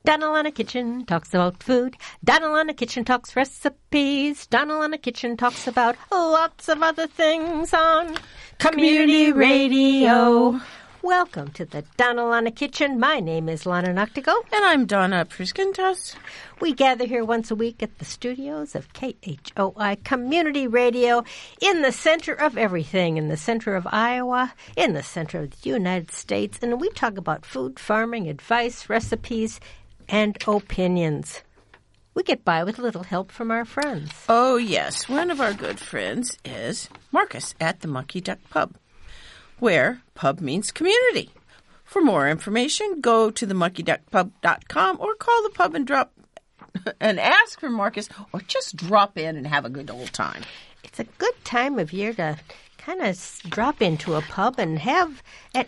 Donalana Kitchen talks about food. Donalana Kitchen talks recipes. Donalana Kitchen talks about lots of other things on Community Radio. Welcome to the Donalana Kitchen. My name is Lana Noctigo. And I'm Donna Priskintas. We gather here once a week at the studios of KHOI Community Radio in the center of everything, in the center of Iowa, in the center of the United States. And we talk about food, farming, advice, recipes, and opinions. We get by with a little help from our friends. Oh, yes. One of our good friends is Marcus at the Monkey Duck Pub, where pub means community. For more information, go to themonkeyduckpub.com or call the pub and ask for Marcus, or just drop in and have a good old time. It's a good time of year to kind of drop into a pub and have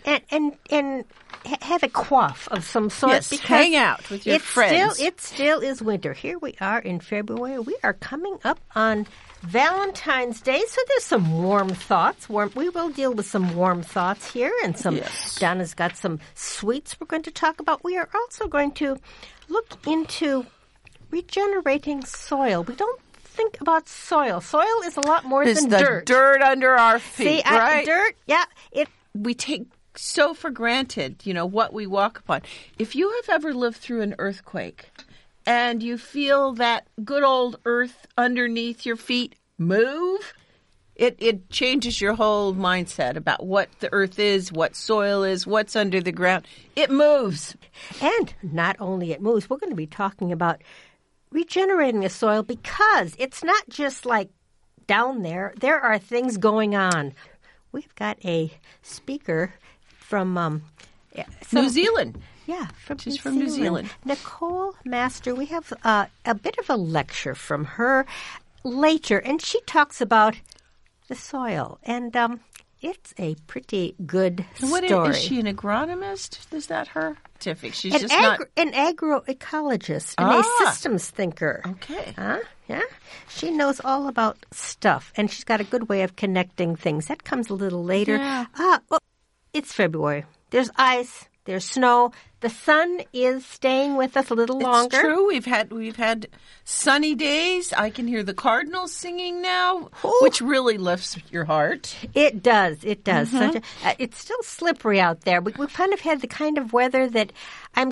have a quaff of some sort. Yes, hang out with your friends. It still is winter. Here we are in February. We are coming up on Valentine's Day, so there's some warm thoughts. We will deal with some warm thoughts here, and some. Yes. Donna's got some sweets we're going to talk about. We are also going to look into regenerating soil. We don't think about soil. Soil is a lot more than dirt. It's the dirt under our feet, See, right? Dirt, yeah. We take so for granted, what we walk upon. If you have ever lived through an earthquake and you feel that good old earth underneath your feet move, it changes your whole mindset about what the earth is, what soil is, what's under the ground. It moves. And not only it moves, we're going to be talking about regenerating the soil, because it's not just like down there. There are things going on. We've got a speaker from New Zealand. Yeah, She's from New Zealand. Nicole Master. We have a bit of a lecture from her later, and she talks about the soil. And it's a pretty good story. Is she an agronomist? Is that her? She's an agroecologist and a systems thinker. Okay. Yeah. She knows all about stuff, and she's got a good way of connecting things. That comes a little later. Yeah. Well, it's February. There's ice. There's snow. The sun is staying with us a little longer. It's true. We've had sunny days. I can hear the cardinals singing now, which really lifts your heart. It does. It does. Mm-hmm. It's still slippery out there. We kind of had the kind of weather that I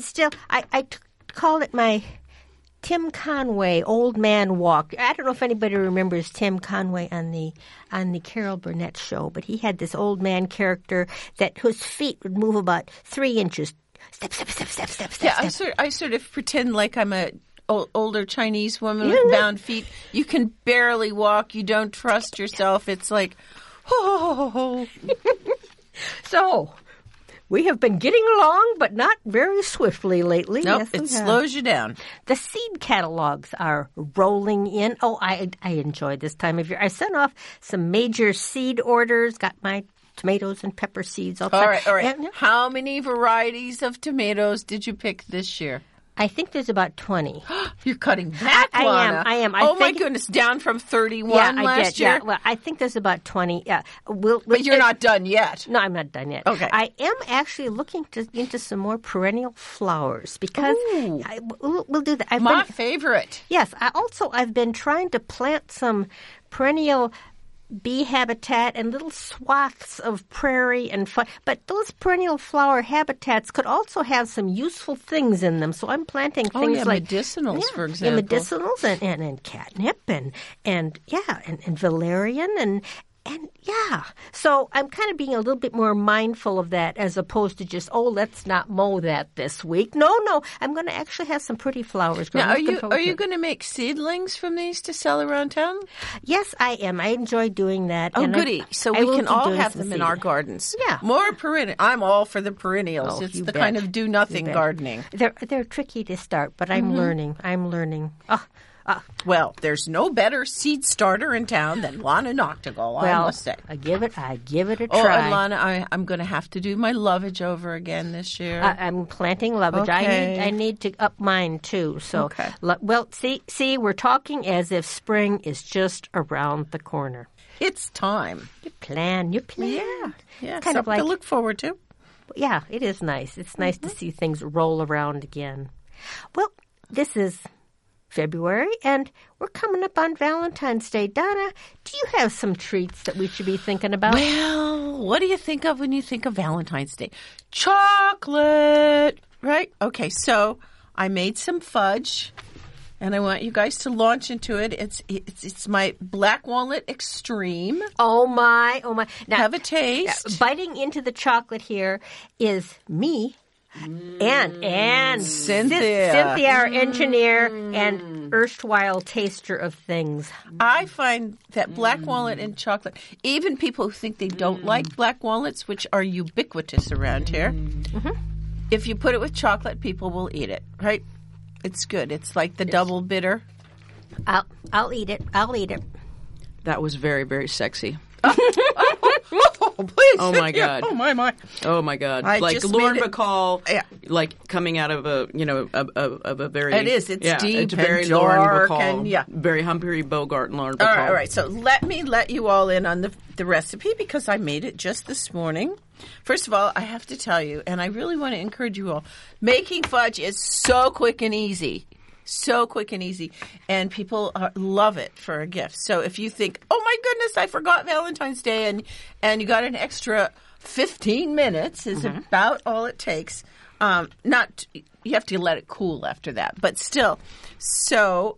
call it my Tim Conway old man walk. I don't know if anybody remembers Tim Conway on the Carol Burnett show, but he had this old man character whose feet would move about 3 inches. Step, step, step, step, step, step. Yeah, step. I sort of pretend like I'm a older Chinese woman with bound feet. You can barely walk. You don't trust yourself. It's like, oh. So, we have been getting along, but not very swiftly lately. Nope, yes, it slows you down. The seed catalogs are rolling in. Oh, I enjoy this time of year. I sent off some major seed orders, got my tomatoes and pepper seeds. All right. And, how many varieties of tomatoes did you pick this year? I think there's about 20. You're cutting back, Lana. I am. My goodness, down from 31 last year? Yeah, well, I think there's about 20. Yeah. But you're not done yet. No, I'm not done yet. Okay. I am actually looking into some more perennial flowers, because we'll do that. My favorite. Yes. I've been trying to plant some perennial bee habitat and little swaths of prairie and but those perennial flower habitats could also have some useful things in them. So I'm planting things like medicinals, for example. Medicinals and catnip and valerian and yeah. So I'm kind of being a little bit more mindful of that, as opposed to just, let's not mow that this week. No. I'm going to actually have some pretty flowers growing. Now, are you going to make seedlings from these to sell around town? Yes, I am. I enjoy doing that. Oh, goody. So we can all have them in our gardens. Yeah. More perennial. I'm all for the perennials. It's the kind of do-nothing gardening. They're tricky to start, but I'm learning. Well, there's no better seed starter in town than Lana Noctigal, I must say. I give it a try. Oh, and Lana, I'm going to have to do my lovage over again this year. I'm planting lovage. Okay. I need to up mine too. So, okay. Well, see, we're talking as if spring is just around the corner. It's time. You plan. Yeah. Kind of something to look forward to. Yeah, it is nice. It's nice to see things roll around again. Well, this is February, and we're coming up on Valentine's Day. Donna, do you have some treats that we should be thinking about? Well, what do you think of when you think of Valentine's Day? Chocolate, right? Okay, so I made some fudge, and I want you guys to launch into it. It's my Black Walnut Extreme. Oh my. Now, have a taste. Biting into the chocolate here is me. And Cynthia, our engineer and erstwhile taster of things. I find that black walnut and chocolate, even people who think they don't like black walnuts, which are ubiquitous around here, if you put it with chocolate, people will eat it, right? It's good. It's like the double bitter. I'll eat it. That was very, very sexy. Oh, please. Oh, my God. Oh, my. Oh, my God. I like just Lauren made it- Bacall, Yeah. like coming out of a, of a very... It is. It's deep it's very and Lauren dark Bacall, and, yeah. very Humphrey Bogart and Lauren Bacall. All right. So let me let you all in on the recipe because I made it just this morning. First of all, I have to tell you, and I really want to encourage you all, making fudge is so quick and easy. So quick and easy, and people love it for a gift. So if you think, oh my goodness, I forgot Valentine's Day, and you got an extra 15 minutes is about all it takes. Not you have to let it cool after that, but still. So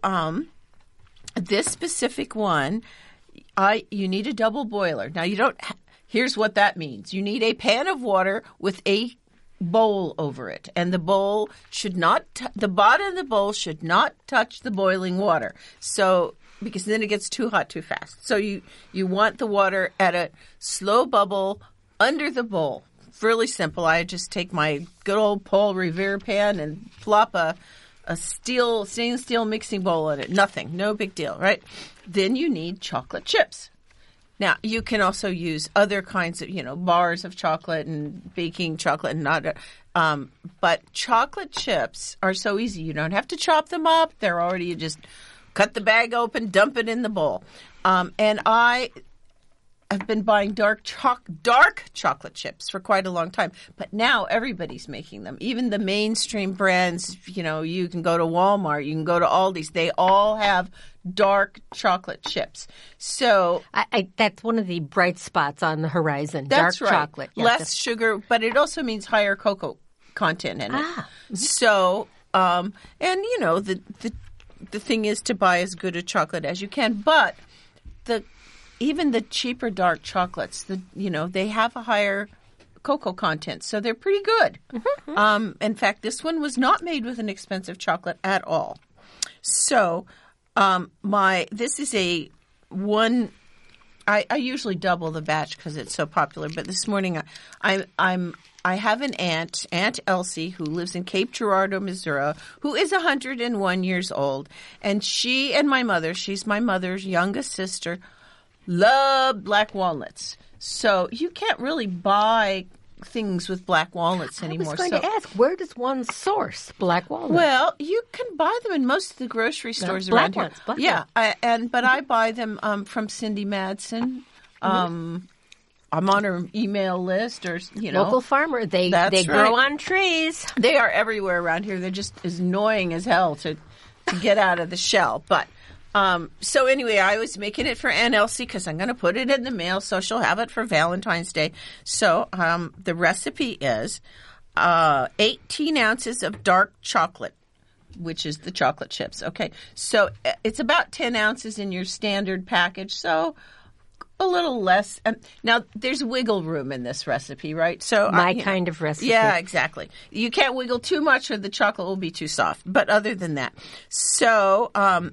this specific one, you need a double boiler. Now you don't. Here's what that means: you need a pan of water with a bowl over it, and the bowl should not the bottom of the bowl should not touch the boiling water, so because then it gets too hot too fast. So you want the water at a slow bubble under the bowl. Really simple. I just take my good old Paul Revere pan and plop a stainless steel mixing bowl in it. Nothing, no big deal, right? Then you need chocolate chips. Now, you can also use other kinds of, bars of chocolate and baking chocolate and not. But chocolate chips are so easy. You don't have to chop them up. They're already, you just cut the bag open, dump it in the bowl. And I have been buying dark chocolate chips for quite a long time. But now everybody's making them. Even the mainstream brands, you can go to Walmart, you can go to Aldi's. They all have dark chocolate chips. So that's one of the bright spots on the horizon. That's dark right. chocolate. Yeah, less sugar, but it also means higher cocoa content in it. So, and the thing is to buy as good a chocolate as you can, but even the cheaper dark chocolates, they have a higher cocoa content, so they're pretty good. In fact, this one was not made with an expensive chocolate at all. So, this is a one. I usually double the batch because it's so popular. But this morning, I have an aunt, Aunt Elsie, who lives in Cape Girardeau, Missouri, who is 101 years old, and she and my mother, she's my mother's youngest sister, love black walnuts. So you can't really buy things with black walnuts anymore. I was going to ask, where does one source black walnuts? Well, you can buy them in most of the grocery stores black around here. ones, black Yeah, but I buy them from Cindy Madsen. I'm on her email list, or local farmer. They That's grow right. on trees. They are everywhere around here. They're just as annoying as hell to get out of the shell. But so anyway, I was making it for Aunt Elsie because I'm going to put it in the mail, so she'll have it for Valentine's Day. So the recipe is 18 ounces of dark chocolate, which is the chocolate chips. Okay, so it's about 10 ounces in your standard package, so a little less. Now, there's wiggle room in this recipe, right? So My kind of recipe. Yeah, exactly. You can't wiggle too much or the chocolate will be too soft. But other than that, so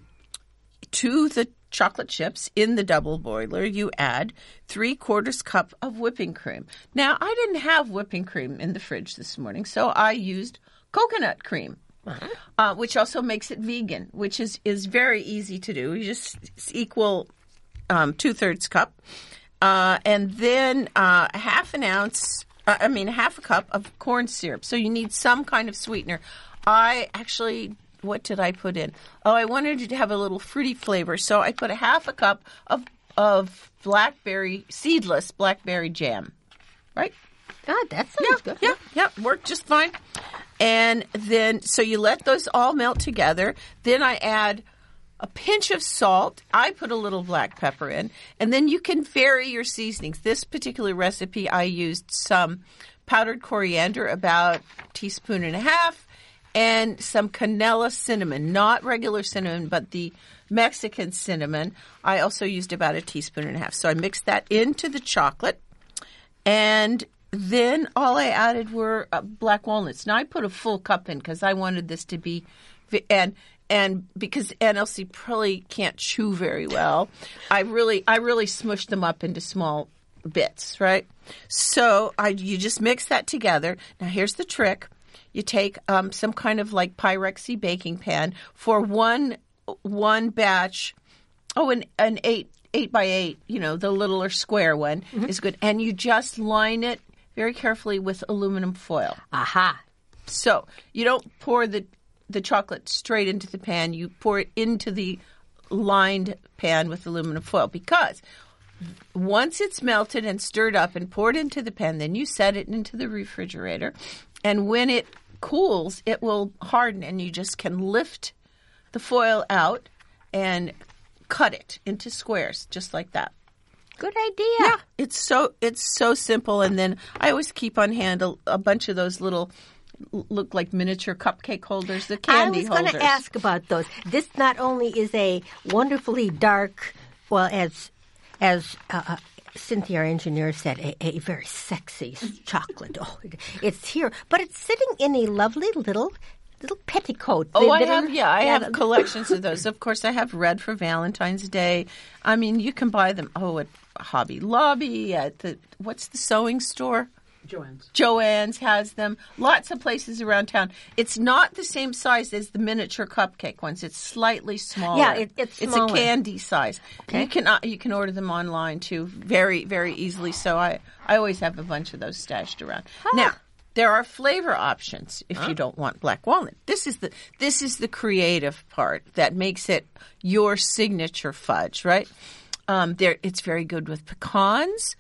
to the chocolate chips in the double boiler, you add 3/4 cup of whipping cream. Now, I didn't have whipping cream in the fridge this morning, so I used coconut cream. Which also makes it vegan, which is very easy to do. You just equal 2/3 cup, and then half a cup of corn syrup. So you need some kind of sweetener. What did I put in? Oh, I wanted it to have a little fruity flavor, so I put a half a cup of seedless blackberry jam. Right? God, that sounds good. Yeah, worked just fine. And then, so you let those all melt together. Then I add a pinch of salt. I put a little black pepper in. And then you can vary your seasonings. This particular recipe, I used some powdered coriander, about a teaspoon and a half, and some canela cinnamon, not regular cinnamon, but the Mexican cinnamon. I also used about a teaspoon and a half. So I mixed that into the chocolate. And then all I added were black walnuts. Now I put a full cup in because I wanted this to be, and because NLC probably can't chew very well, I really smushed them up into small bits, right? So you just mix that together. Now here's the trick: you take some kind of like Pyrexy baking pan for one batch. Oh, an 8x8, the littler square one is good, and you just line it very carefully with aluminum foil. Aha! So you don't pour the chocolate straight into the pan. You pour it into the lined pan with aluminum foil, because once it's melted and stirred up and poured into the pan, then you set it into the refrigerator. And when it cools, it will harden, and you just can lift the foil out and cut it into squares, just like that. Good idea. Yeah, it's so simple. And then I always keep on hand a bunch of those little, look like miniature cupcake holders, the candy holders. I was going to ask about those. This not only is a wonderfully dark, well, as Cynthia, our engineer, said, a very sexy chocolate. Oh, it's here, but it's sitting in a lovely little petticoat. I have collections of those. Of course, I have red for Valentine's Day. I mean, you can buy them, at Hobby Lobby, at what's the sewing store? Joann's has them. Lots of places around town. It's not the same size as the miniature cupcake ones. It's slightly smaller. Yeah, it's smaller. It's a candy size. Okay. You can order them online too, very, very easily. So I always have a bunch of those stashed around. Now, there are flavor options if you don't want black walnut. This is the creative part that makes it your signature fudge, right? It's very good with pecans.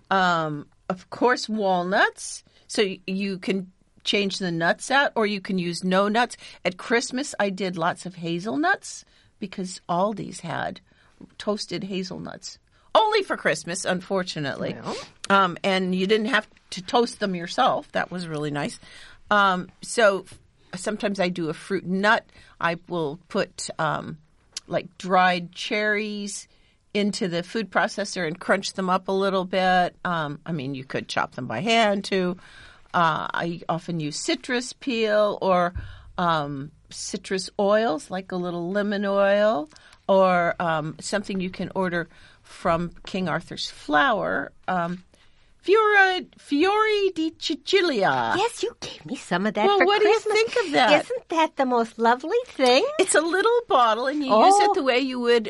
Of course, walnuts. So you can change the nuts out, or you can use no nuts. At Christmas, I did lots of hazelnuts because Aldi's had toasted hazelnuts. Only for Christmas, unfortunately. Well. And you didn't have to toast them yourself. That was really nice. So sometimes I do a fruit nut. I will put like dried cherries into the food processor and crunch them up a little bit. You could chop them by hand too. I often use citrus peel or citrus oils, like a little lemon oil, or something you can order from King Arthur's Flour. Fiori di Cecilia. Yes, you gave me some of that for Christmas. What do you think of that? Isn't that the most lovely thing? It's a little bottle, and you use it the way you would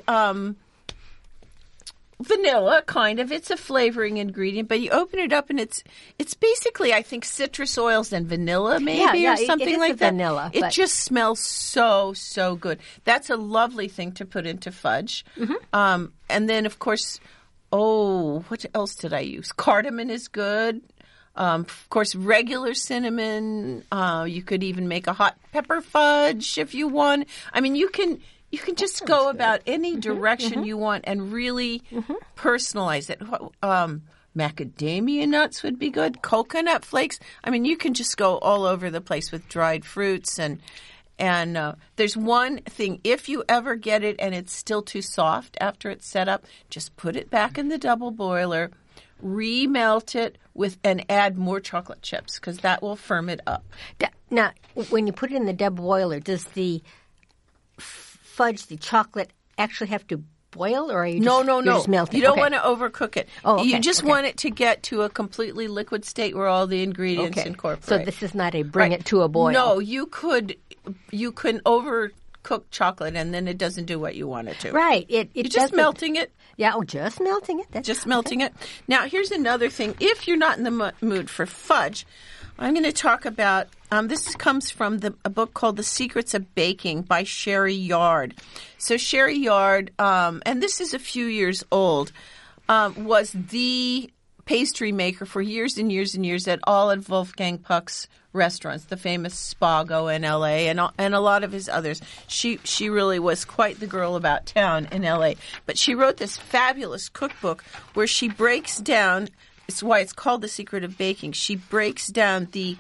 vanilla, kind of. It's a flavoring ingredient, but you open it up, and it's basically, I think, citrus oils and vanilla, maybe, or something like that. Vanilla. It just smells so good. That's a lovely thing to put into fudge. Mm-hmm. And then, of course, what else did I use? Cardamom is good. Of course, regular cinnamon. You could even make a hot pepper fudge if you want. I mean, you can just go about any direction you want and really personalize it. Macadamia nuts would be good. Coconut flakes. I mean, you can just go all over the place with dried fruits. And there's one thing. If you ever get it and it's still too soft after it's set up, just put it back in the double boiler, remelt it and add more chocolate chips, because that will firm it up. Now, when you put it in the double boiler, does the fudge, the chocolate, actually have to boil, or are you just melting? You don't want to overcook it. Oh, okay. You just want it to get to a completely liquid state where all the ingredients incorporate. So this is not a bring it to a boil. No, you can overcook chocolate, and then it doesn't do what you want it to. Right. You're just melting it. Yeah, just melting it. That's just melting it. Now, here's another thing. If you're not in the mood for fudge, I'm going to talk about, this comes from a book called The Secrets of Baking by Sherry Yard. So Sherry Yard, and this is a few years old, was the pastry maker for years and years and years at all of Wolfgang Puck's restaurants, the famous Spago in L.A. and a lot of his others. She really was quite the girl about town in L.A. But she wrote this fabulous cookbook where she breaks down. It's why it's called The Secret of Baking. She breaks down the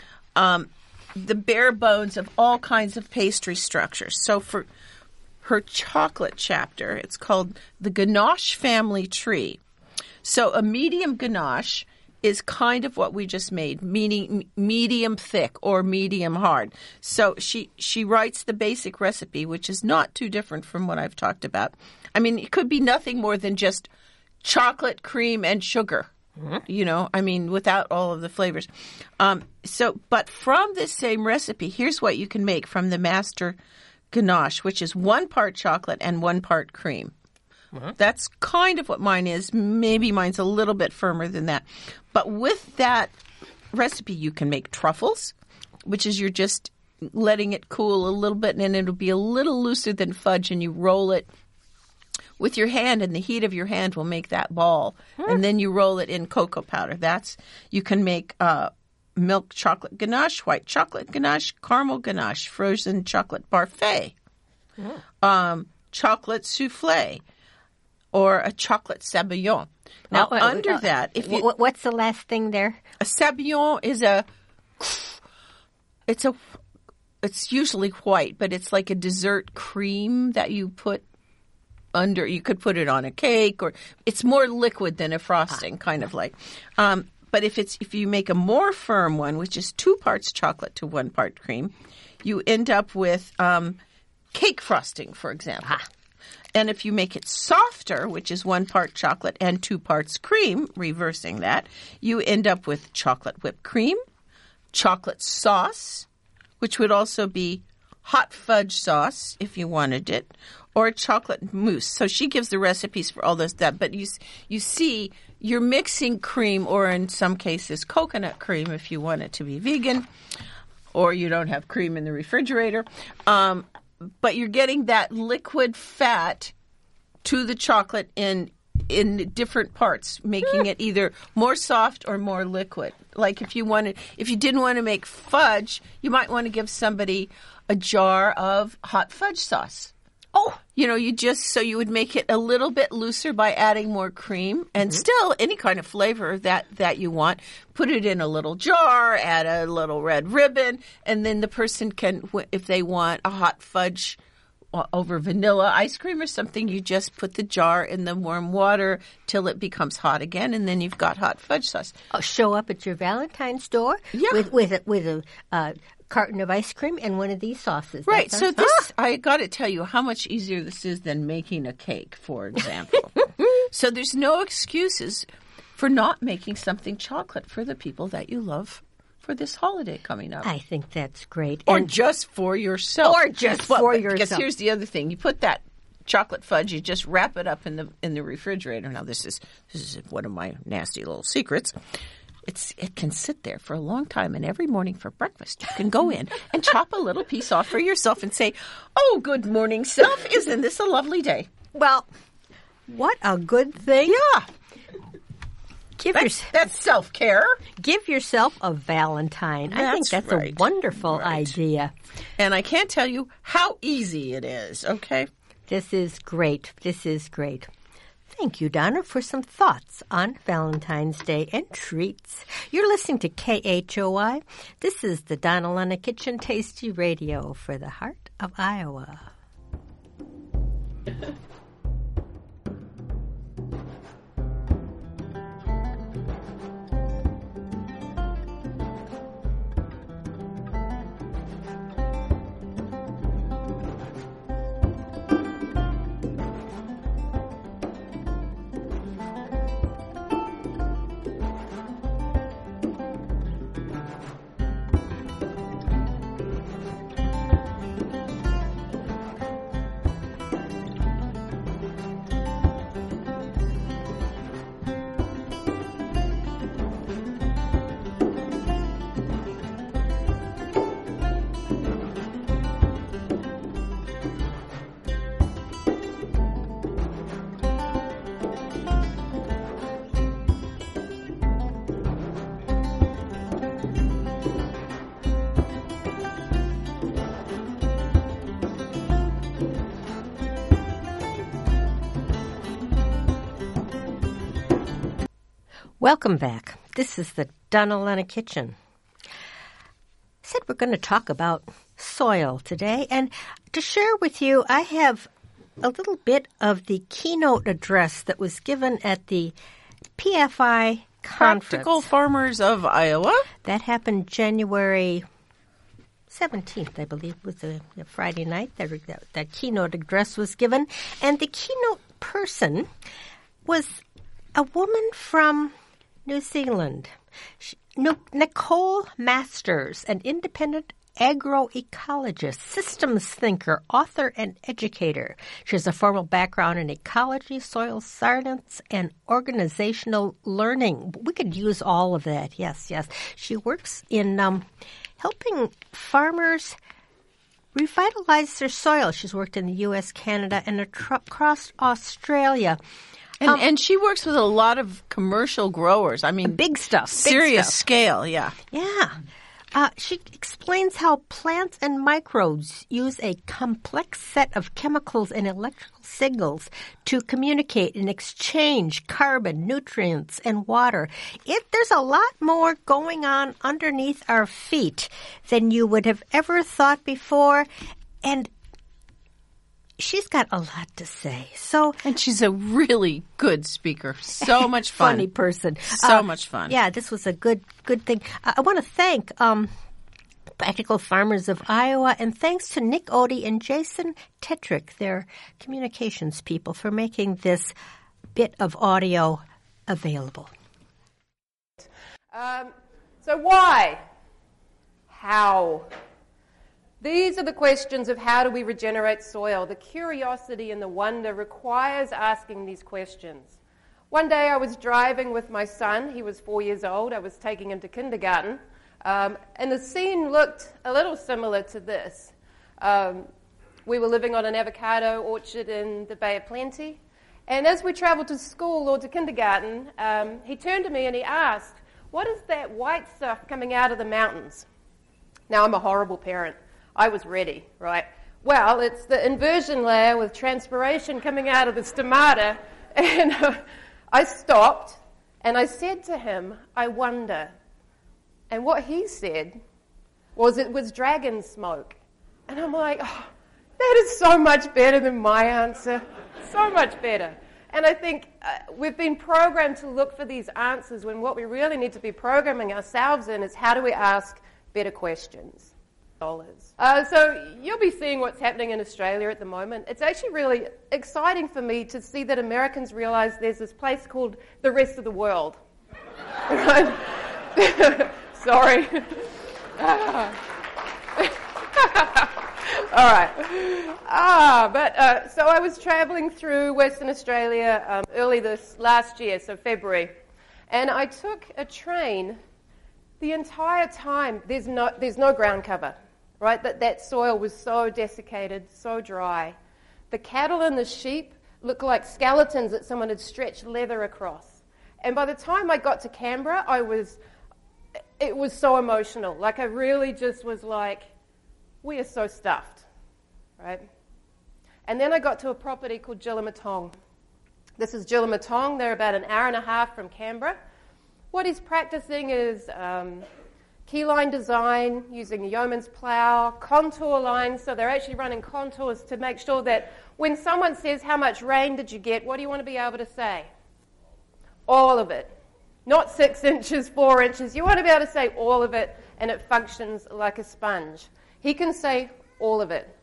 bare bones of all kinds of pastry structures. So for her chocolate chapter, it's called The Ganache Family Tree. So a medium ganache is kind of what we just made, meaning medium thick or medium hard. So she writes the basic recipe, which is not too different from what I've talked about. I mean, it could be nothing more than just chocolate, cream, and sugar. You know, I mean, without all of the flavors. But from this same recipe, here's what you can make from the master ganache, which is 1 part chocolate and 1 part cream. That's kind of what mine is. Maybe mine's a little bit firmer than that. But with that recipe, you can make truffles, which is you're just letting it cool a little bit, and it'll be a little looser than fudge, and you roll it with your hand, and the heat of your hand will make that ball. And then you roll it in cocoa powder. You can make milk chocolate ganache, white chocolate ganache, caramel ganache, frozen chocolate parfait, chocolate souffle, or a chocolate sabayon. Now, that, if you, what's the last thing there? A sabayon is it's usually white, but it's like a dessert cream that you put under. You could put it on a cake, or it's more liquid than a frosting, kind of like. But if you make a more firm one, which is 2 parts chocolate to 1 part cream, you end up with cake frosting, for example. And if you make it softer, which is 1 part chocolate and 2 parts cream, reversing that, you end up with chocolate whipped cream, chocolate sauce, which would also be hot fudge sauce if you wanted it, or chocolate mousse. So she gives the recipes for all this stuff. But you see, you're mixing cream, or in some cases coconut cream if you want it to be vegan, or you don't have cream in the refrigerator. But you're getting that liquid fat to the chocolate in different parts, making it either more soft or more liquid. Like if you didn't want to make fudge, you might want to give somebody a jar of hot fudge sauce. Oh, you would make it a little bit looser by adding more cream, and still any kind of flavor that you want. Put it in a little jar, add a little red ribbon, and then the person can, if they want a hot fudge over vanilla ice cream or something, you just put the jar in the warm water till it becomes hot again, and then you've got hot fudge sauce. Show up at your Valentine's store with a carton of ice cream and one of these sauces. Right. So I got to tell you how much easier this is than making a cake, for example. So there's no excuses for not making something chocolate for the people that you love for this holiday coming up. I think that's great. Or just for yourself. Because here's the other thing. You put that chocolate fudge, you just wrap it up in the refrigerator. Now this is one of my nasty little secrets. It can sit there for a long time, and every morning for breakfast you can go in and chop a little piece off for yourself and say, "Oh, good morning, self. Isn't this a lovely day?" Well, what a good thing. Yeah. That's self-care. Give yourself a Valentine. I think that's a wonderful idea. And I can't tell you how easy it is, okay? This is great. Thank you, Donna, for some thoughts on Valentine's Day and treats. You're listening to KHOI. This is the Donna Lana Kitchen Tasty Radio for the heart of Iowa. Welcome back. This is the Donna Lena Kitchen. I said we're going to talk about soil today, and to share with you, I have a little bit of the keynote address that was given at the PFI conference. Practical Farmers of Iowa. That happened January 17th, I believe, was the Friday night. That keynote address was given, and the keynote person was a woman from New Zealand, Nicole Masters, an independent agroecologist, systems thinker, author, and educator. She has a formal background in ecology, soil science, and organizational learning. We could use all of that. Yes, yes. She works in helping farmers revitalize their soil. She's worked in the U.S., Canada, and across Australia. And she works with a lot of commercial growers. I mean, big stuff. Serious scale, yeah. Yeah. She explains how plants and microbes use a complex set of chemicals and electrical signals to communicate and exchange carbon, nutrients, and water. There's a lot more going on underneath our feet than you would have ever thought before, and she's got a lot to say. And she's a really good speaker. So much fun. Funny person. So much fun. Yeah, this was a good thing. I want to thank Practical Farmers of Iowa, and thanks to Nick Odie and Jason Tetrick, their communications people, for making this bit of audio available. So why? How? These are the questions of how do we regenerate soil. The curiosity and the wonder requires asking these questions. One day I was driving with my son. He was 4 years old. I was taking him to kindergarten. And the scene looked a little similar to this. We were living on an avocado orchard in the Bay of Plenty. And as we traveled to school or to kindergarten, he turned to me and he asked, "What is that white stuff coming out of the mountains?" Now, I'm a horrible parent. I was ready, right? Well, it's the inversion layer with transpiration coming out of the stomata. And I stopped and I said to him, "I wonder." And what he said was it was dragon smoke. And I'm like, oh, that is so much better than my answer. So much better. And I think we've been programmed to look for these answers when what we really need to be programming ourselves in is how do we ask better questions. So you'll be seeing what's happening in Australia at the moment. It's actually really exciting for me to see that Americans realize there's this place called the rest of the world. Sorry. All right. So I was traveling through Western Australia early this last year, so February, and I took a train. The entire time, there's no ground cover, right? That soil was so desiccated, so dry. The cattle and the sheep looked like skeletons that someone had stretched leather across. And by the time I got to Canberra, it was so emotional. Like, I really just was like, we are so stuffed, right? And then I got to a property called Jillamatong. This is Jillamatong. They're about an hour and a half from Canberra. What he's practicing is keyline design using a yeoman's plough, contour lines, so they're actually running contours to make sure that when someone says, "How much rain did you get?" what do you want to be able to say? All of it. Not 6 inches, 4 inches. You want to be able to say all of it, and it functions like a sponge. He can say all of it.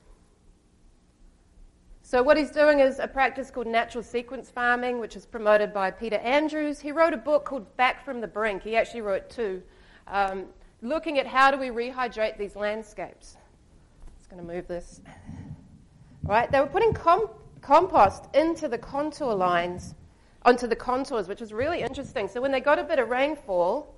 So what he's doing is a practice called natural sequence farming, which is promoted by Peter Andrews. He wrote a book called Back from the Brink. He actually wrote two, looking at how do we rehydrate these landscapes. Just going to move this. Right? They were putting compost into the contour lines, onto the contours, which was really interesting. So when they got a bit of rainfall,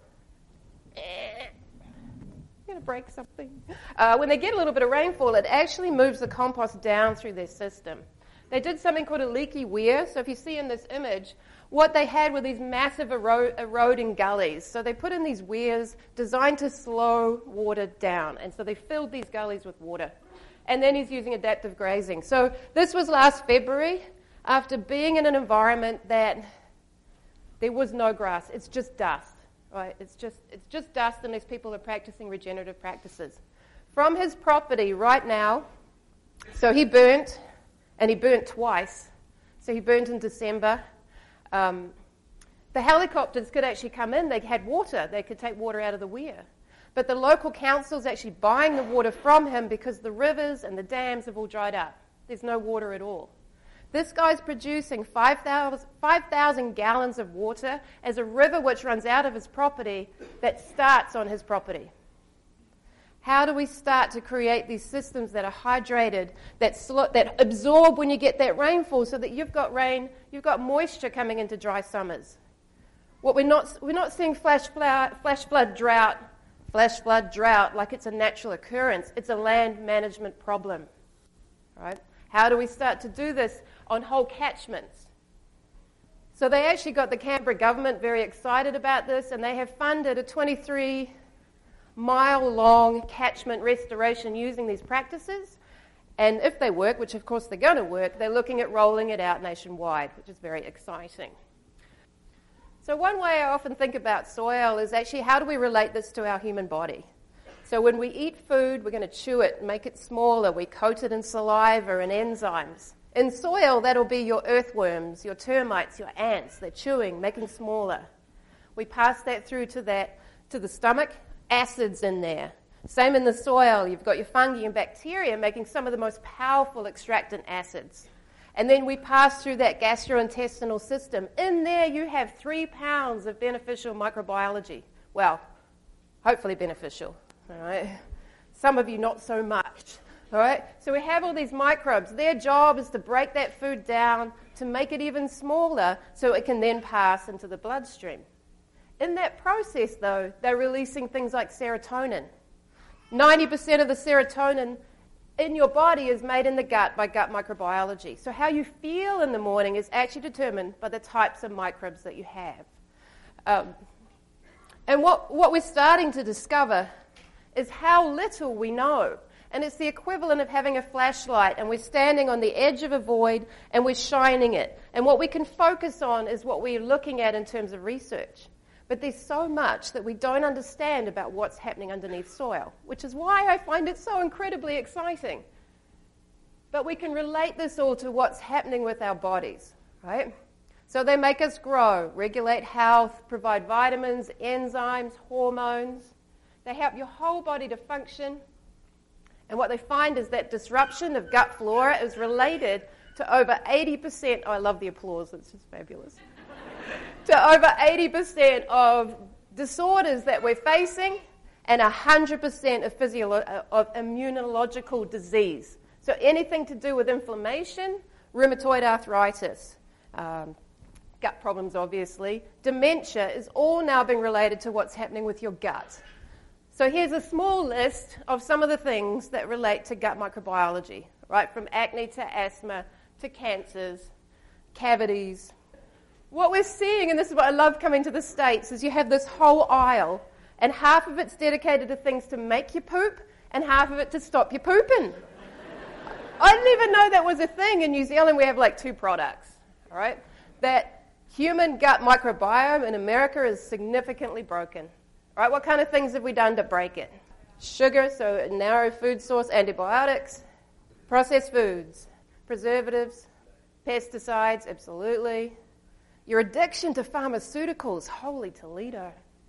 going to break something. When they get a little bit of rainfall, it actually moves the compost down through their system. They did something called a leaky weir. So if you see in this image, what they had were these massive eroding gullies. So they put in these weirs designed to slow water down. And so they filled these gullies with water. And then he's using adaptive grazing. So this was last February, after being in an environment that There was no grass. It's just dust, right? It's just dust, and these people are practicing regenerative practices. From his property right now, so he burnt, and he burnt twice. So he burnt in December. The helicopters could actually come in. They had water. They could take water out of the weir. But the local council's actually buying the water from him because the rivers and the dams have all dried up. There's no water at all. This guy's producing 5,000 gallons of water as a river which runs out of his property that starts on his property. How do we start to create these systems that are hydrated, that absorb when you get that rainfall so that you've got rain, you've got moisture coming into dry summers? What we're not seeing flash flood drought like it's a natural occurrence. It's a land management problem, right? How do we start to do this on whole catchments? So they actually got the Canberra government very excited about this, and they have funded a 23-mile-long catchment restoration using these practices. And if they work, which of course they're going to work, they're looking at rolling it out nationwide, which is very exciting. So one way I often think about soil is actually how do we relate this to our human body? So when we eat food, we're going to chew it, make it smaller. We coat it in saliva and enzymes. In soil, that'll be your earthworms, your termites, your ants. They're chewing, making smaller. We pass that through to the stomach, acids in there. Same in the soil. You've got your fungi and bacteria making some of the most powerful extractant acids. And then we pass through that gastrointestinal system. In there, you have 3 pounds of beneficial microbiology. Well, hopefully beneficial. All right? Some of you not so much. All right? So we have all these microbes. Their job is to break that food down to make it even smaller so it can then pass into the bloodstream. In that process, though, they're releasing things like serotonin. 90% of the serotonin in your body is made in the gut by gut microbiology. So how you feel in the morning is actually determined by the types of microbes that you have. And what we're starting to discover is how little we know. And it's the equivalent of having a flashlight, and we're standing on the edge of a void and we're shining it. And what we can focus on is what we're looking at in terms of research. But there's so much that we don't understand about what's happening underneath soil, which is why I find it so incredibly exciting. But we can relate this all to what's happening with our bodies, right? So they make us grow, regulate health, provide vitamins, enzymes, hormones. They help your whole body to function. And what they find is that disruption of gut flora is related to over 80%. Oh, I love the applause. It's just fabulous. To over 80% of disorders that we're facing and 100% of immunological disease. So anything to do with inflammation, rheumatoid arthritis, gut problems obviously, dementia is all now being related to what's happening with your gut. So here's a small list of some of the things that relate to gut microbiology, right? From acne to asthma to cancers, cavities. What we're seeing, and this is what I love coming to the States, is you have this whole aisle, and half of it's dedicated to things to make you poop, and half of it to stop you pooping. I didn't even know that was a thing. In New Zealand, we have like 2 products, all right? That human gut microbiome in America is significantly broken. All right, what kind of things have we done to break it? Sugar, so a narrow food source, antibiotics, processed foods, preservatives, pesticides, absolutely. Your addiction to pharmaceuticals, holy Toledo.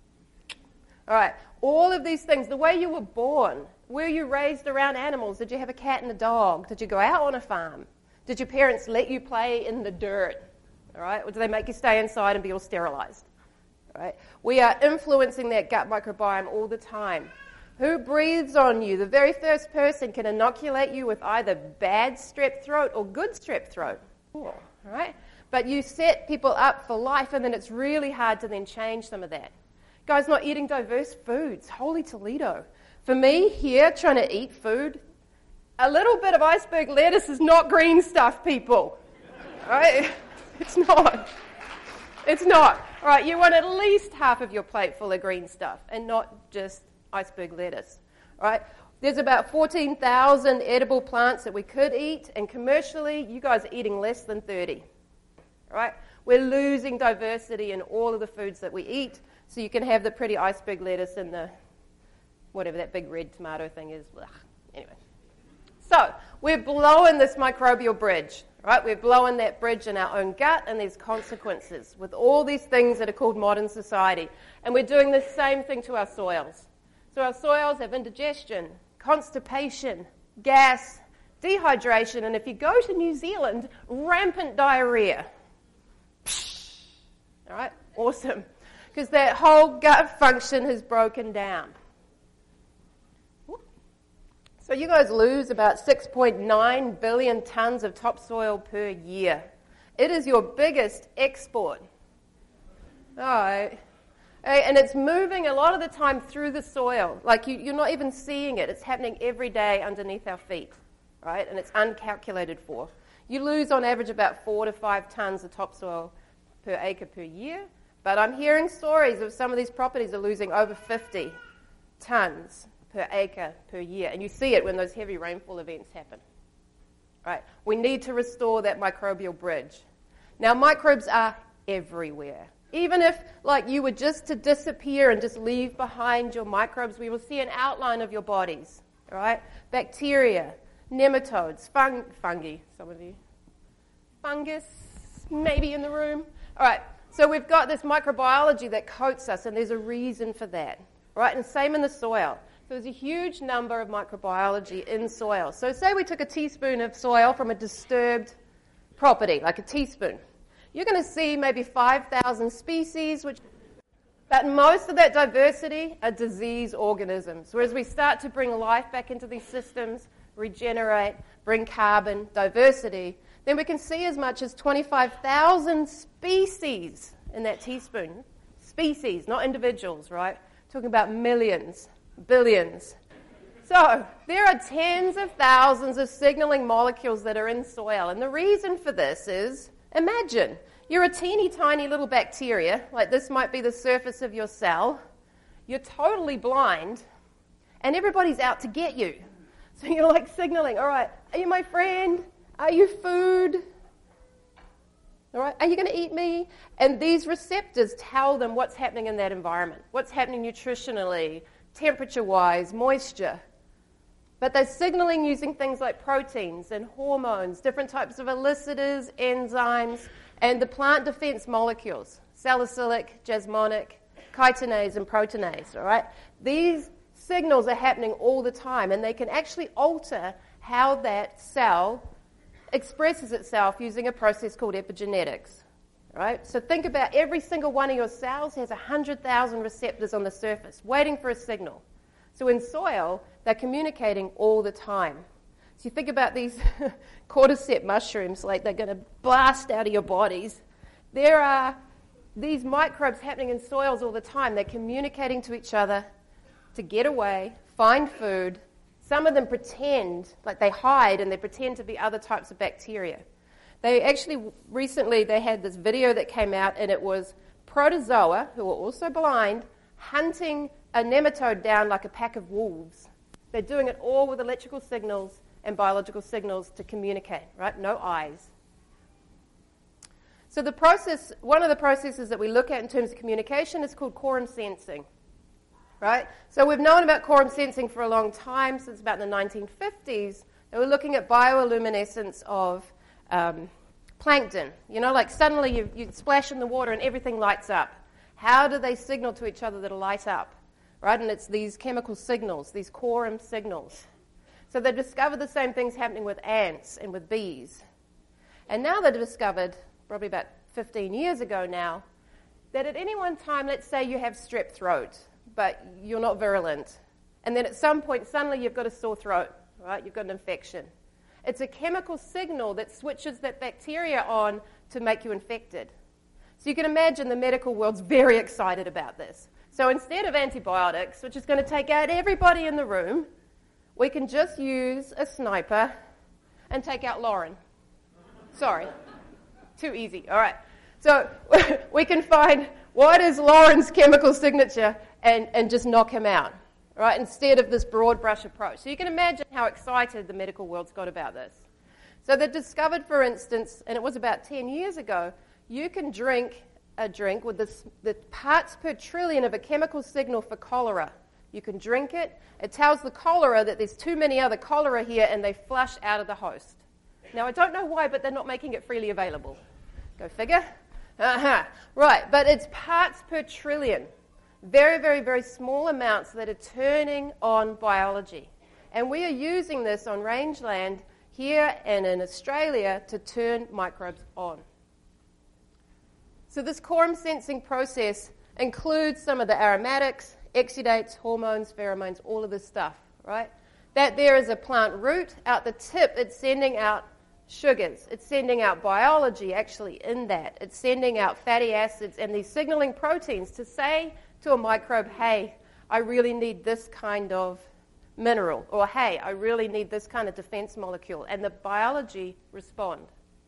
All right, all of these things, the way you were born, were you raised around animals? Did you have a cat and a dog? Did you go out on a farm? Did your parents let you play in the dirt? All right, or do they make you stay inside and be all sterilized? All right, we are influencing that gut microbiome all the time. Who breathes on you? The very first person can inoculate you with either bad strep throat or good strep throat. All right? But you set people up for life, and then it's really hard to then change some of that. Guys, not eating diverse foods. Holy Toledo. For me, here, trying to eat food, a little bit of iceberg lettuce is not green stuff, people. Right? It's not. It's not. All right, you want at least half of your plate full of green stuff and not just iceberg lettuce. All right? There's about 14,000 edible plants that we could eat, and commercially, you guys are eating less than 30. Right? We're losing diversity in all of the foods that we eat. So you can have the pretty iceberg lettuce and the whatever that big red tomato thing is. Ugh. Anyway. So we're blowing this microbial bridge, right? We're blowing that bridge in our own gut, and there's consequences with all these things that are called modern society. And we're doing the same thing to our soils. So our soils have indigestion, constipation, gas, dehydration, and if you go to New Zealand, rampant diarrhea. All right, awesome. Because that whole gut function has broken down. So you guys lose about 6.9 billion tons of topsoil per year. It is your biggest export. All right. And it's moving a lot of the time through the soil. Like you're not even seeing it. It's happening every day underneath our feet, right? And it's uncalculated for. You lose on average about 4 to 5 tons of topsoil per acre per year. But I'm hearing stories of some of these properties are losing over 50 tons per acre per year. And you see it when those heavy rainfall events happen. Right? We need to restore that microbial bridge. Now, microbes are everywhere. Even if, like, you were just to disappear and just leave behind your microbes, we will see an outline of your bodies. Right? Bacteria, nematodes, fungi, some of you. Fungus, maybe in the room. All right. So we've got this microbiology that coats us, and there's a reason for that. Right? And same in the soil. So there's a huge number of microbiology in soil. So say we took a teaspoon of soil from a disturbed property, like a teaspoon. You're going to see maybe 5,000 species, but most of that diversity are disease organisms. Whereas we start to bring life back into these systems, regenerate, bring carbon, diversity, then we can see as much as 25,000 species in that teaspoon. Species, not individuals, right? Talking about millions. Billions. So there are tens of thousands of signaling molecules that are in soil. And the reason for this is, imagine, you're a teeny tiny little bacteria, like this might be the surface of your cell. You're totally blind, and everybody's out to get you. So you're like signaling, all right, are you my friend? Are you food? All right, are you going to eat me? And these receptors tell them what's happening in that environment, what's happening nutritionally, temperature-wise, moisture. But they're signaling using things like proteins and hormones, different types of elicitors, enzymes, and the plant defense molecules, salicylic, jasmonic, chitinase, and proteinase, all right? These signals are happening all the time, and they can actually alter how that cell expresses itself using a process called epigenetics. Right? So think about every single one of your cells has 100,000 receptors on the surface waiting for a signal. So in soil, they're communicating all the time. So you think about these cordyceps mushrooms, like they're going to blast out of your bodies. There are these microbes happening in soils all the time. They're communicating to each other to get away, find food. Some of them pretend, like they hide and they pretend to be other types of bacteria. They actually, recently, they had this video that came out, and it was protozoa, who are also blind, hunting a nematode down like a pack of wolves. They're doing it all with electrical signals and biological signals to communicate, right? No eyes. So the process, one of the processes that we look at in terms of communication is called quorum sensing, right? So we've known about quorum sensing for a long time, since about the 1950s. They were looking at bioluminescence of plankton. You know, like suddenly you splash in the water and everything lights up. How do they signal to each other that it'll light up? Right? And it's these chemical signals, these quorum signals. So they discovered the same things happening with ants and with bees. And now they've discovered, probably about 15 years ago now, that at any one time, let's say you have strep throat, but you're not virulent. And then at some point, suddenly you've got a sore throat, right? You've got an infection. It's a chemical signal that switches that bacteria on to make you infected. So you can imagine the medical world's very excited about this. So instead of antibiotics, which is going to take out everybody in the room, we can just use a sniper and take out Lauren. Sorry. Too easy. All right. So we can find what is Lauren's chemical signature and just knock him out. Right, instead of this broad brush approach. So you can imagine how excited the medical world's got about this. So they discovered, for instance, and it was about 10 years ago, you can drink a drink with the parts per trillion of a chemical signal for cholera. You can drink it. It tells the cholera that there's too many other cholera here, and they flush out of the host. Now, I don't know why, but they're not making it freely available. Go figure. Right, but it's parts per trillion. Very, very, very small amounts that are turning on biology. And we are using this on rangeland here and in Australia to turn microbes on. So this quorum sensing process includes some of the aromatics, exudates, hormones, pheromones, all of this stuff, right? That there is a plant root. Out the tip, it's sending out sugars. It's sending out biology actually in that. It's sending out fatty acids and these signaling proteins to say to a microbe, hey, I really need this kind of mineral, or hey, I really need this kind of defense molecule, and the biology respond.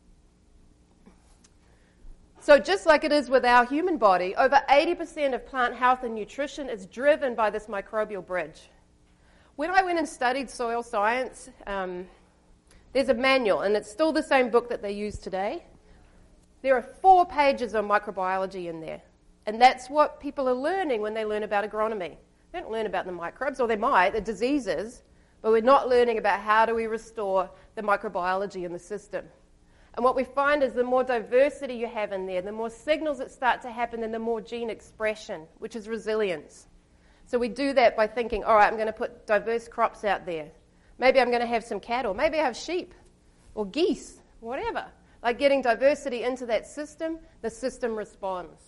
So just like it is with our human body, over 80% of plant health and nutrition is driven by this microbial bridge. When I went and studied soil science, there's a manual, and it's still the same book that they use today. There are 4 pages of microbiology in there, and that's what people are learning when they learn about agronomy. They don't learn about the microbes, or they might, the diseases, but we're not learning about how do we restore the microbiology in the system. And what we find is the more diversity you have in there, the more signals that start to happen, and the more gene expression, which is resilience. So we do that by thinking, all right, I'm going to put diverse crops out there. Maybe I'm going to have some cattle. Maybe I have sheep or geese, whatever. Like getting diversity into that system, the system responds.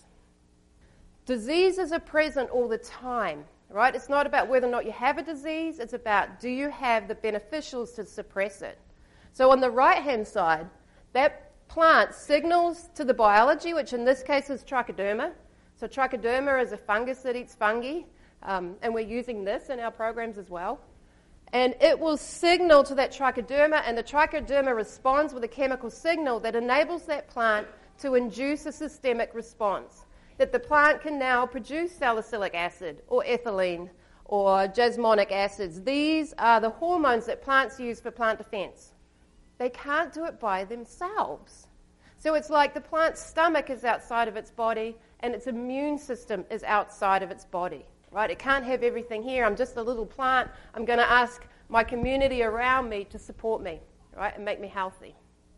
Diseases are present all the time, right? It's not about whether or not you have a disease. It's about, do you have the beneficials to suppress it? So on the right-hand side, that plant signals to the biology, which in this case is trichoderma. So trichoderma is a fungus that eats fungi, and we're using this in our programs as well. And it will signal to that trichoderma, and the trichoderma responds with a chemical signal that enables that plant to induce a systemic response, that the plant can now produce salicylic acid or ethylene or jasmonic acids. These are the hormones that plants use for plant defense. They can't do it by themselves. So it's like the plant's stomach is outside of its body and its immune system is outside of its body, right? It can't have everything here. I'm just a little plant. I'm going to ask my community around me to support me, right, and make me healthy.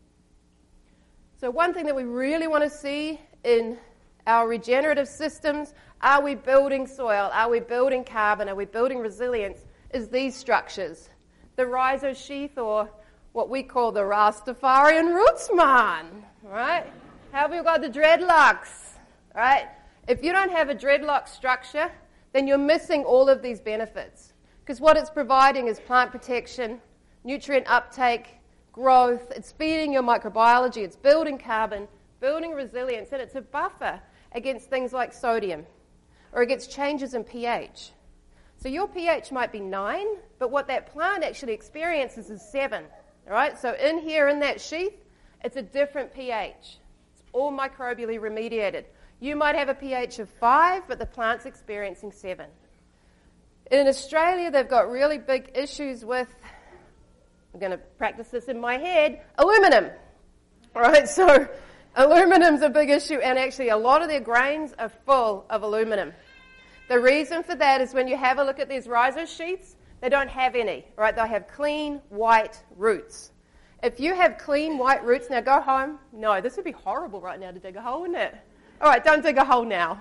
So one thing that we really want to see in our regenerative systems, are we building soil? Are we building carbon? Are we building resilience? Is these structures. The rhizosheath, or what we call the Rastafarian rootsman, right? How have we got the dreadlocks, right? If you don't have a dreadlock structure, then you're missing all of these benefits. Because what it's providing is plant protection, nutrient uptake, growth. It's feeding your microbiology. It's building carbon, building resilience, and it's a buffer against things like sodium or against changes in pH. So your pH might be 9, but what that plant actually experiences is 7. All right, so in here, in that sheath, it's a different pH. It's all microbially remediated. You might have a pH of 5, but the plant's experiencing 7. In Australia, they've got really big issues with, I'm going to practice this in my head, aluminum. All right, so aluminum's a big issue, and actually a lot of their grains are full of aluminum. The reason for that is when you have a look at these rhizosheaths, they don't have any, right? They have clean, white roots. If you have clean, white roots, now go home. No, this would be horrible right now to dig a hole, wouldn't it? All right, don't dig a hole now.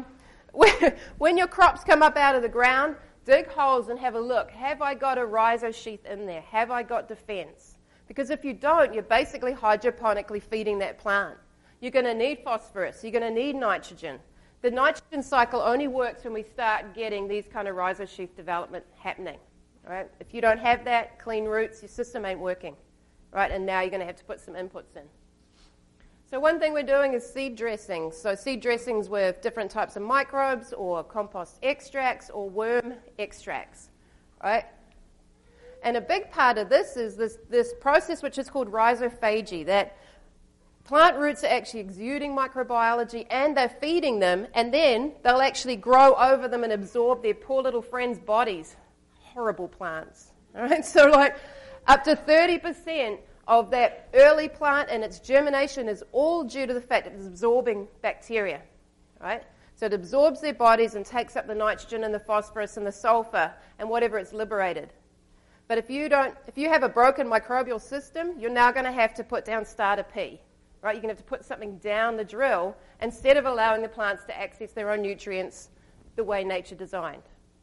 When your crops come up out of the ground, dig holes and have a look. Have I got a rhizosheath in there? Have I got defense? Because if you don't, you're basically hydroponically feeding that plant. You're going to need phosphorus. You're going to need nitrogen. The nitrogen cycle only works when we start getting these kind of rhizosheath development happening. Right? If you don't have that, clean roots, your system ain't working. Right? And now you're going to have to put some inputs in. So one thing we're doing is seed dressings. So seed dressings with different types of microbes or compost extracts or worm extracts. Right? And a big part of this is this process which is called rhizophagy, that plant roots are actually exuding microbiology and they're feeding them, and then they'll actually grow over them and absorb their poor little friends' bodies. Horrible plants. All right? So like up to 30% of that early plant and its germination is all due to the fact that it's absorbing bacteria, right? So it absorbs their bodies and takes up the nitrogen and the phosphorus and the sulfur and whatever it's liberated. But if you have a broken microbial system, you're now going to have to put down starter P, right? You're going to have to put something down the drill instead of allowing the plants to access their own nutrients the way nature designed.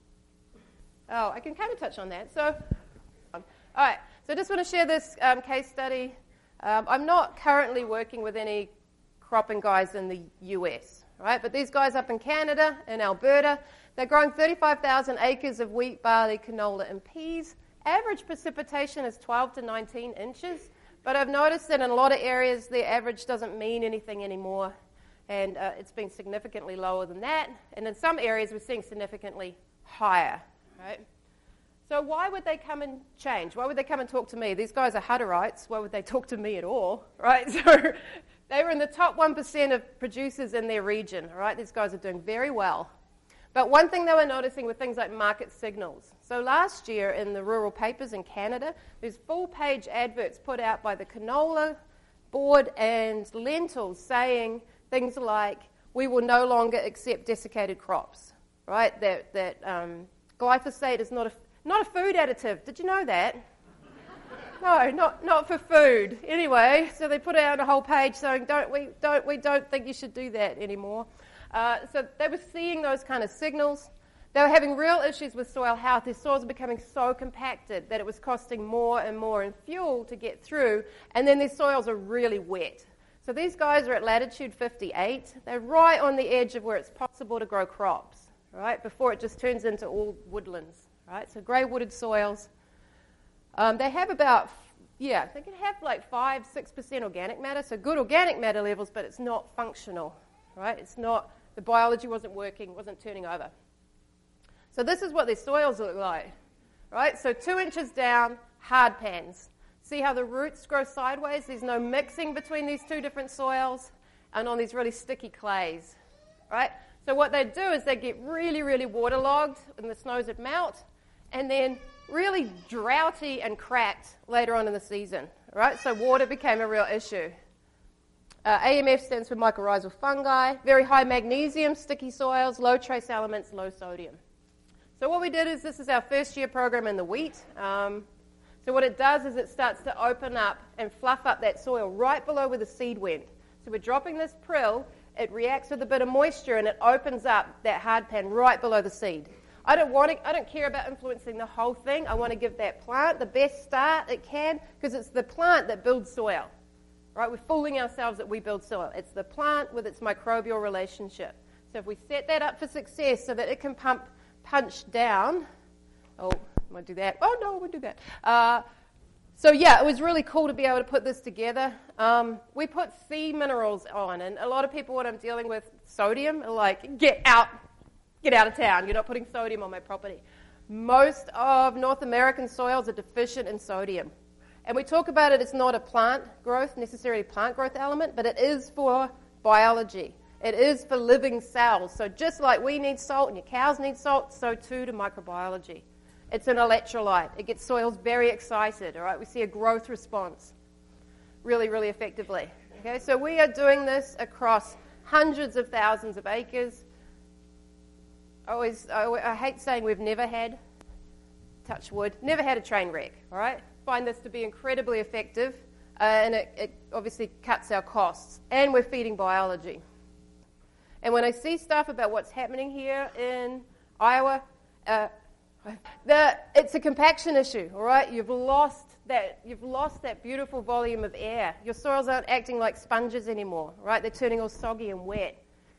Oh, I can kind of touch on that. So, all right. So I just want to share this case study. I'm not currently working with any cropping guys in the US, right? But these guys up in Canada, in Alberta, they're growing 35,000 acres of wheat, barley, canola, and peas. Average precipitation is 12 to 19 inches. But I've noticed that in a lot of areas, the average doesn't mean anything anymore. And it's been significantly lower than that. And in some areas, we're seeing significantly higher, right? So why would they come and change? Why would they come and talk to me? These guys are Hutterites. Why would they talk to me at all, right? So they were in the top 1% of producers in their region, all right? These guys are doing very well. But one thing they were noticing were things like market signals. So last year in the rural papers in Canada, there's full-page adverts put out by the canola board and lentils saying things like, we will no longer accept desiccated crops, right? That glyphosate is not a food additive. Did you know that? No, not for food. Anyway, so they put out a whole page saying, we don't think you should do that anymore. So they were seeing those kind of signals. They were having real issues with soil health. Their soils were becoming so compacted that it was costing more and more in fuel to get through, and then their soils are really wet. So these guys are at latitude 58. They're right on the edge of where it's possible to grow crops, right, before it just turns into all woodlands, right? So grey wooded soils. They have about, they can have like 5-6% organic matter, so good organic matter levels, but it's not functional, right? It's not, the biology wasn't working, wasn't turning over. So this is what their soils look like, right? So 2 inches down, hard pans. See how the roots grow sideways? There's no mixing between these two different soils and on these really sticky clays, right? So what they do is they get really, really waterlogged and the snows would melt, and then really droughty and cracked later on in the season, right? So water became a real issue. AMF stands for mycorrhizal fungi, very high magnesium, sticky soils, low trace elements, low sodium. So what we did is, this is our first year program in the wheat. So what it does is it starts to open up and fluff up that soil right below where the seed went. So we're dropping this prill, it reacts with a bit of moisture, and it opens up that hard pan right below the seed. I don't care about influencing the whole thing. I want to give that plant the best start it can, because it's the plant that builds soil. Right? We're fooling ourselves that we build soil. It's the plant with its microbial relationship. So if we set that up for success so that it can punch down. Oh, I won't do that. Oh, no, I won't do that. It was really cool to be able to put this together. We put sea minerals on, and a lot of people, when I'm dealing with sodium, are like, get out of town. You're not putting sodium on my property. Most of North American soils are deficient in sodium. And we talk about it, it's not a necessarily plant growth element, but it is for biology. It is for living cells. So just like we need salt and your cows need salt, so too do microbiology. It's an electrolyte. It gets soils very excited, all right? We see a growth response really, really effectively. Okay, so we are doing this across hundreds of thousands of acres. I hate saying we've never had, touch wood, never had a train wreck, all right? Find this to be incredibly effective, and it obviously cuts our costs, and we're feeding biology. And when I see stuff about what's happening here in Iowa, it's a compaction issue, all right? You've lost that beautiful volume of air. Your soils aren't acting like sponges anymore, right? They're turning all soggy and wet.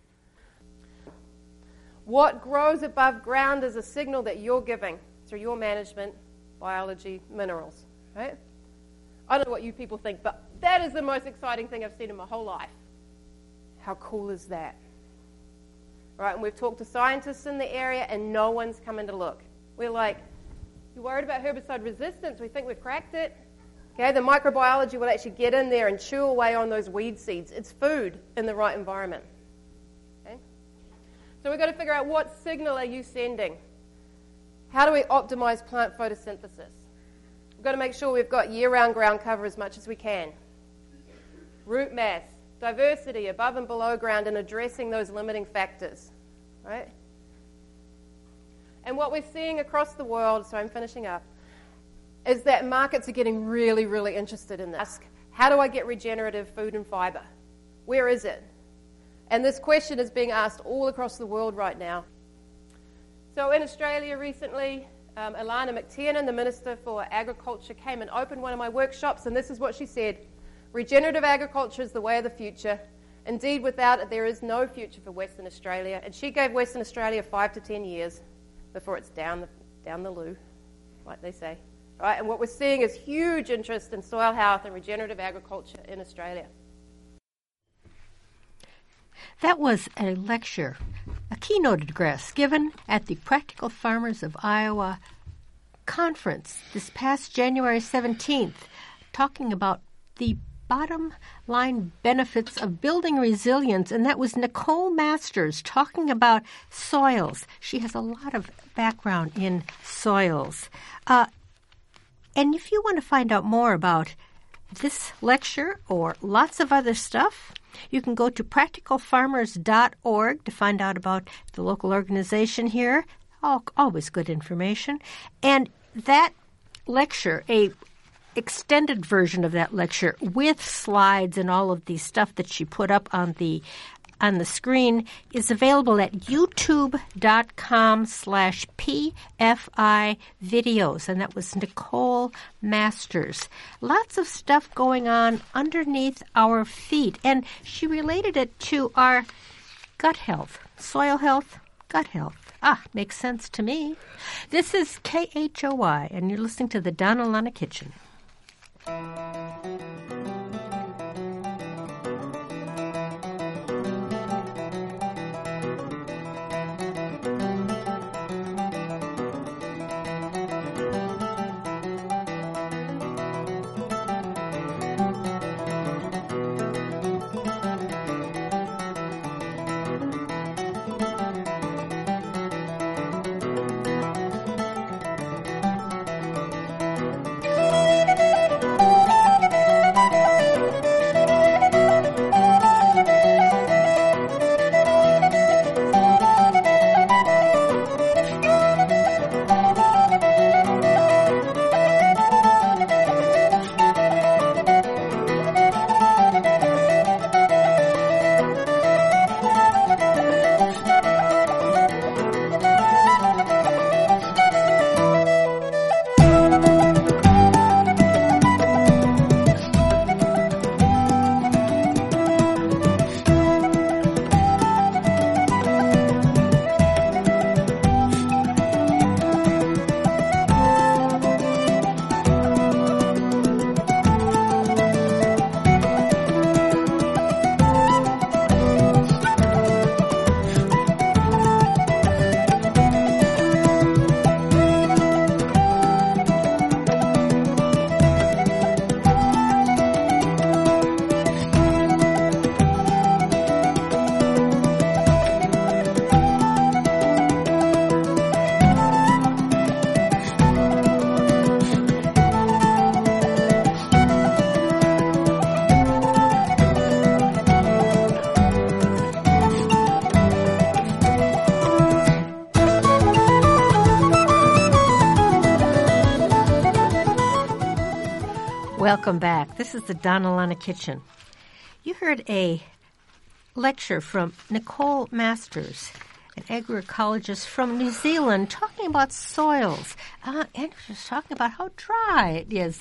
What grows above ground is a signal that you're giving through your management, biology, minerals, right? I don't know what you people think, but that is the most exciting thing I've seen in my whole life. How cool is that? Right, and we've talked to scientists in the area, and no one's coming to look. We're like, you're worried about herbicide resistance? We think we've cracked it. Okay, the microbiology will actually get in there and chew away on those weed seeds. It's food in the right environment. Okay? So we've got to figure out, what signal are you sending? How do we optimize plant photosynthesis? We've got to make sure we've got year-round ground cover as much as we can. Root mass, diversity above and below ground, and addressing those limiting factors, right? And what we're seeing across the world, so I'm finishing up, is that markets are getting really, really interested in this. How do I get regenerative food and fiber? Where is it? And this question is being asked all across the world right now. So in Australia recently, Ilana McTiernan, the Minister for Agriculture, came and opened one of my workshops, and this is what she said. Regenerative agriculture is the way of the future. Indeed, without it, there is no future for Western Australia. And she gave Western Australia 5 to 10 years before it's down the loo, like they say. Right? And what we're seeing is huge interest in soil health and regenerative agriculture in Australia. That was a lecture, a keynote address given at the Practical Farmers of Iowa conference this past January 17th, talking about the bottom line benefits of building resilience, and that was Nicole Masters talking about soils. She has a lot of background in soils. And if you want to find out more about this lecture or lots of other stuff, you can go to practicalfarmers.org to find out about the local organization here. Always good information. And that lecture, a extended version of that lecture with slides and all of the stuff that she put up on the screen, is available at youtube.com/PFI videos. And that was Nicole Masters. Lots of stuff going on underneath our feet. And she related it to our gut health, soil health, gut health. Makes sense to me. This is KHOI, and you're listening to the Donna Lana Kitchen. Welcome back. This is the Donna Lana Kitchen. You heard a lecture from Nicole Masters, an agroecologist from New Zealand, talking about soils. And she's talking about how dry it is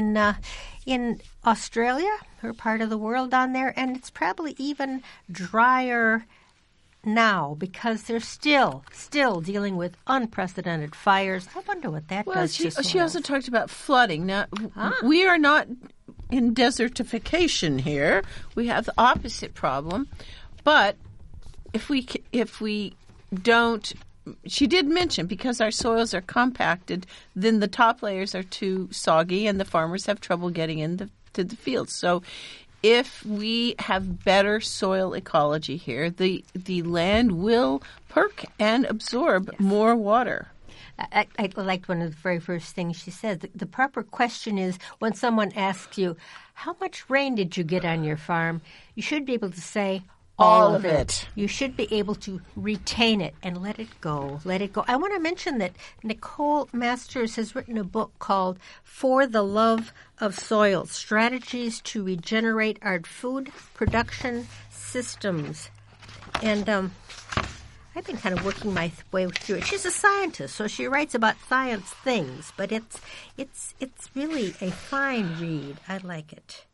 in Australia, her part of the world down there, and it's probably even drier now because they're still dealing with unprecedented fires. I wonder what that does to soils. She also talked about flooding. Now, we are not in desertification here. We have the opposite problem. But if we don't, she did mention, because our soils are compacted, then the top layers are too soggy and the farmers have trouble getting into the fields. So if we have better soil ecology here, the land will perk and absorb more water. I liked one of the very first things she said. The proper question is when someone asks you, how much rain did you get on your farm? You should be able to say, all of it. You should be able to retain it and let it go. Let it go. I want to mention that Nicole Masters has written a book called For the Love of Soil, Strategies to Regenerate Our Food Production Systems. And I've been kind of working my way through it. She's a scientist, so she writes about science things, but it's really a fine read. I like it.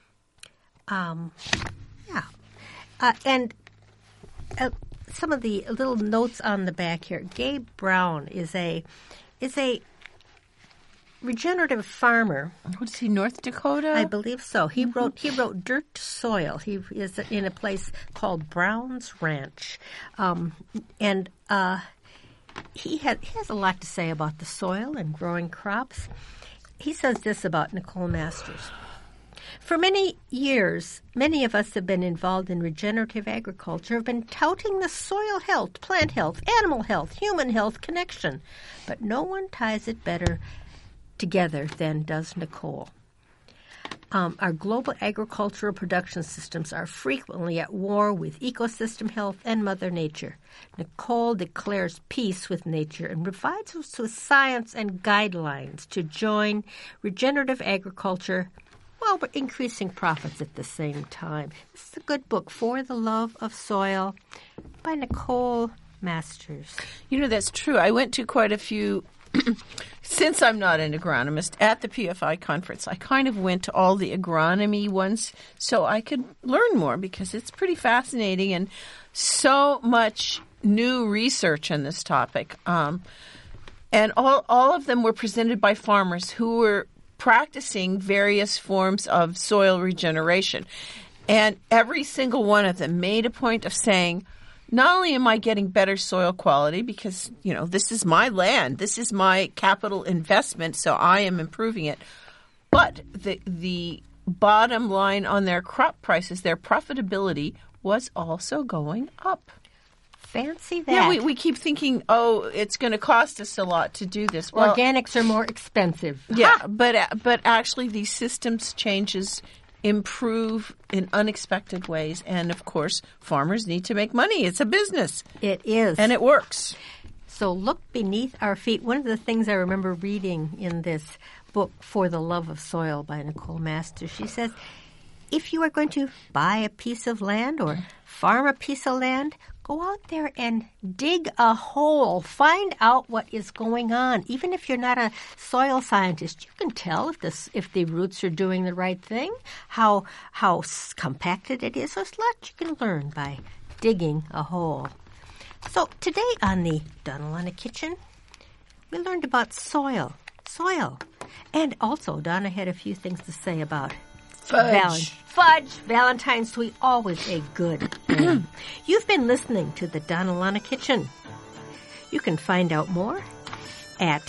Yeah. And some of the little notes on the back here. Gabe Brown is a regenerative farmer. What is he, North Dakota? I believe so. He wrote Dirt to Soil. He is in a place called Brown's Ranch, and he has a lot to say about the soil and growing crops. He says this about Nicole Masters. For many years, many of us have been involved in regenerative agriculture, have been touting the soil health, plant health, animal health, human health connection, but no one ties it better together than does Nicole. Our global agricultural production systems are frequently at war with ecosystem health and Mother Nature. Nicole declares peace with nature and provides us with science and guidelines to join regenerative agriculture while we're increasing profits at the same time. This is a good book, For the Love of Soil, by Nicole Masters. You know, that's true. I went to quite a few, since I'm not an agronomist, at the PFI conference. I kind of went to all the agronomy ones so I could learn more because it's pretty fascinating and so much new research on this topic. And all of them were presented by farmers who were practicing various forms of soil regeneration. And every single one of them made a point of saying, not only am I getting better soil quality because, you know, this is my land, this is my capital investment, so I am improving it, but the bottom line on their crop prices, their profitability was also going up. Fancy that. Yeah, we keep thinking, oh, it's going to cost us a lot to do this. Well, organics are more expensive. Yeah, but actually these systems changes improve in unexpected ways. And, of course, farmers need to make money. It's a business. It is. And it works. So look beneath our feet. One of the things I remember reading in this book, For the Love of Soil by Nicole Masters, she says, if you are going to buy a piece of land or farm a piece of land, go out there and dig a hole. Find out what is going on. Even if you're not a soil scientist, you can tell if the roots are doing the right thing, how compacted it is. There's a lot you can learn by digging a hole. So today on the Donna Kitchen, we learned about soil. And also, Donna had a few things to say about Fudge. Valentine's sweet, always a good thing. You've been listening to the Donna Kitchen. You can find out more at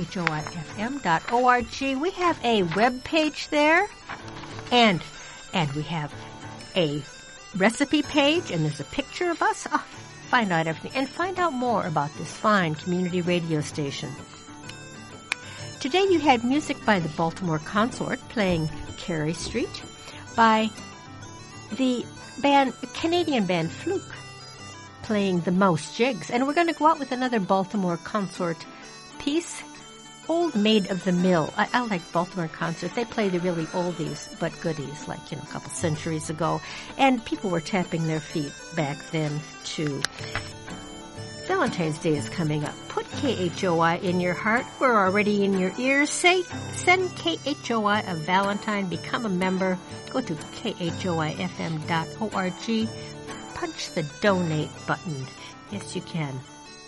khoifm.org. We have a web page there, and we have a recipe page, and there's a picture of us. Find out everything, and find out more about this fine community radio station. Today you had music by the Baltimore Consort playing Carey Street, by the Canadian band Fluke playing the Mouse Jigs. And we're going to go out with another Baltimore Consort piece, Old Maid of the Mill. I like Baltimore Consort. They play the really oldies but goodies, like, a couple centuries ago. And people were tapping their feet back then, too. Valentine's Day is coming up. Put KHOI in your heart. We're already in your ears. Send KHOI a Valentine. Become a member. Go to khoifm.org. Punch the donate button. Yes, you can.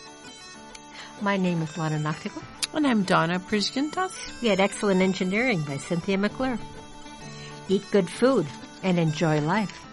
My name is Lana Noctigal. And I'm Donna Priskintas. We had excellent engineering by Cynthia McClure. Eat good food and enjoy life.